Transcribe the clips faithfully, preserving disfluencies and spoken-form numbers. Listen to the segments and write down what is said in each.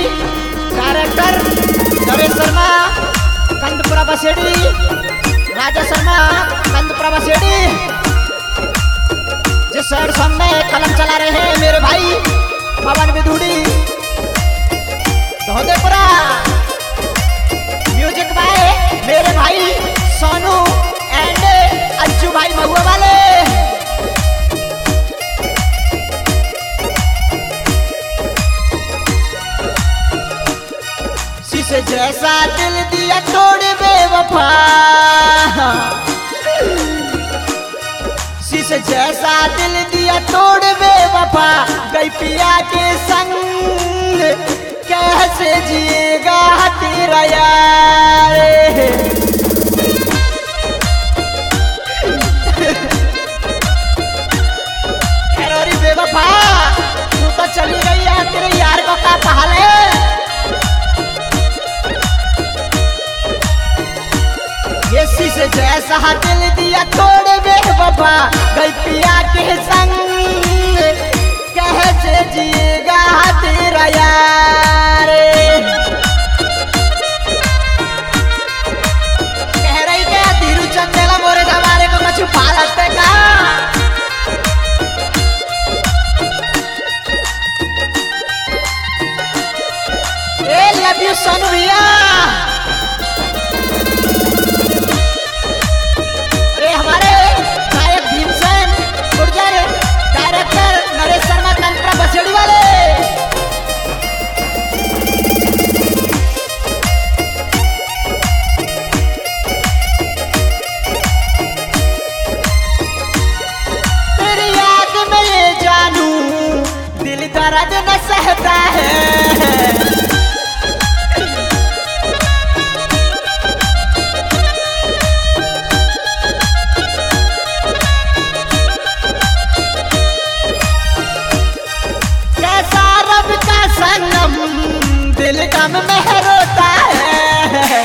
Director Naresh Sharma Kandpura Basedi, Raja Sharma Kandpura Basedi, जिस sad song में कलम चला रहे हैं मेरे भाई पवन विधुड़ी धोदेपुरा, म्यूजिक बाय मेरे भाई सोनू एंड अज्जू भाई महुआ वाले। शीशे जैसा दिल दिया तोड़ बेवफा, शीशे जैसा दिल दिया तोड़ बेवफा, गई पिया के संग कैसे जिएगा तेरा यार। अरे बेवफा तू तो चली गई है, तेरे यार को क्या हाल है। ये शीशे जैसा दिल दिया तोड़ बेवफा, गई पिया के संग कैसे जिएगा तेरा यार। कह रही क्या धीरू चंदेला मोरे हमारे को कुछ पालते का। ए लव यू सोनू भैया। अरे हमारे गायक भीमसेन गुर्जर, डायरेक्टर नरेश शर्मा कंदपुरा बसेड़ी वाले। तेरी याद में ये जानू दिल दर्द न सहता है, दिल गम में रोता है।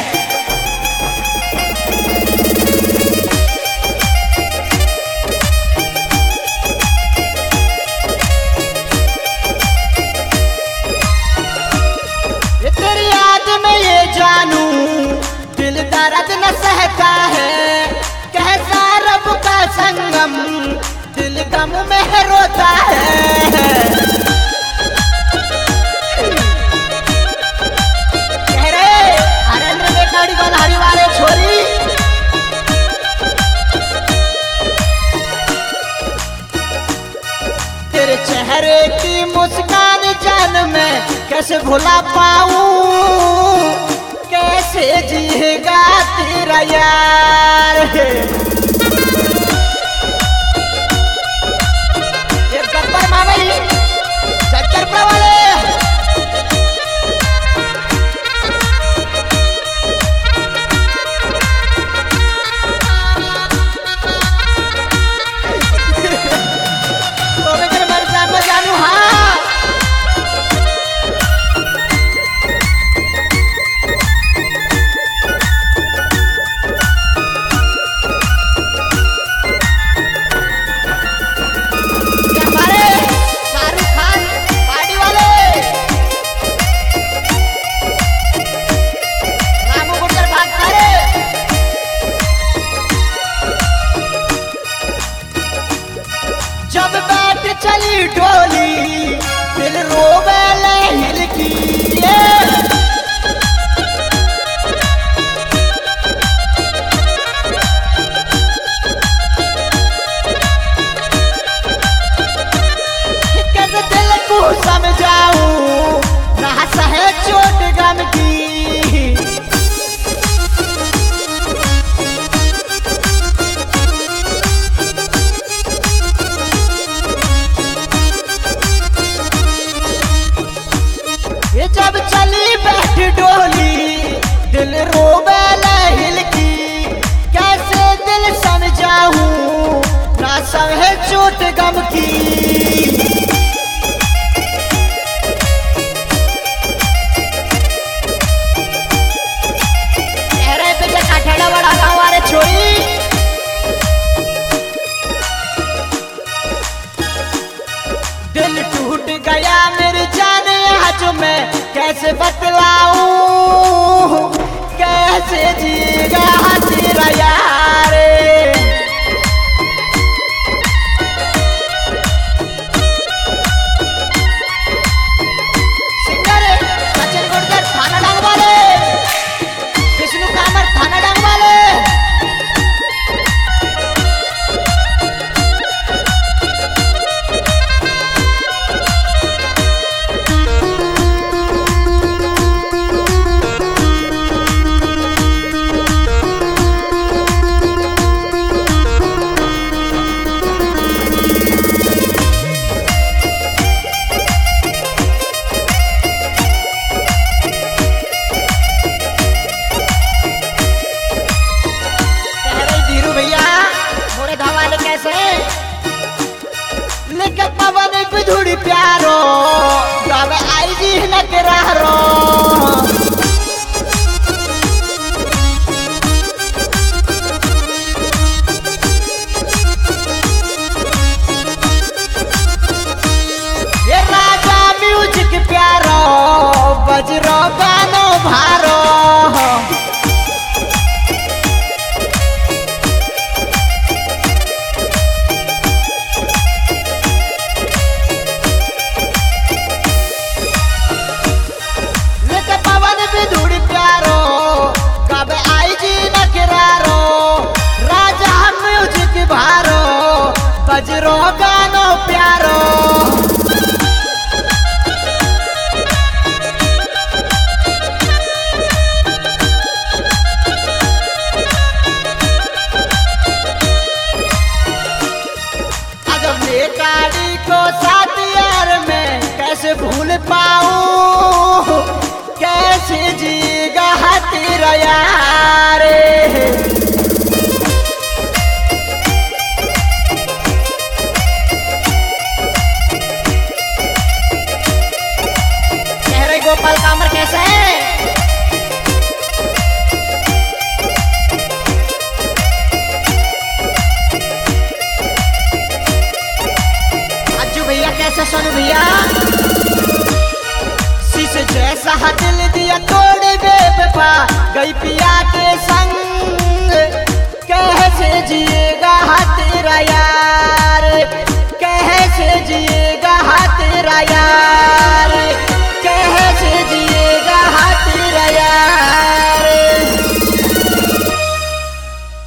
ये तेरी याद में ये जानू दिल दर्द न सहता है, कैसा रब का संगम दिल गम में रोता है। हरी वाले छोरी तेरे चेहरे की मुस्कान जान मैं कैसे भुला पाऊं, कैसे जिएगा तेरा यार। ये गब्बर मावई चक्करपुरा वाले। जब बैठ चली डोली दिल रोवे लहिल की, कैसे दिल को समझाऊं ना सहे चोट गम की। जब चली बैठ डोली दिल रोवे लहिल की, कैसे दिल समझाऊं ना सहे चोट गम की। तेरे पे काठेड़ा बड़ा गाँव वाले छोरी दिल टूट गया मेरे जाने आज मैं कैसे बतलाऊं कैसे जीगा तेरा यार। सिंगर सचिन गुर्जर थाना डांग वाले, विष्णु कामर थाना डांग वाले। लेके पवन बिधुड़ी प्यारो गावे आई जी न करारो। ये राजा म्यूजिक प्यारो बजरो गानो भारो। बजरो गानो प्यारो। अगर ले गाड़ी को साथ यार में कैसे भूल पाऊं कैसे जीगा तेरा यार। गोपाल कामर कैसे है? अज्जू भैया कैसे? सोनू भैया शीशे जैसा दिल दिया तोड़ बेवफा गई पिया के संग कैसे जिएगा तेरा यार कैसे जिएगा तेरा यार।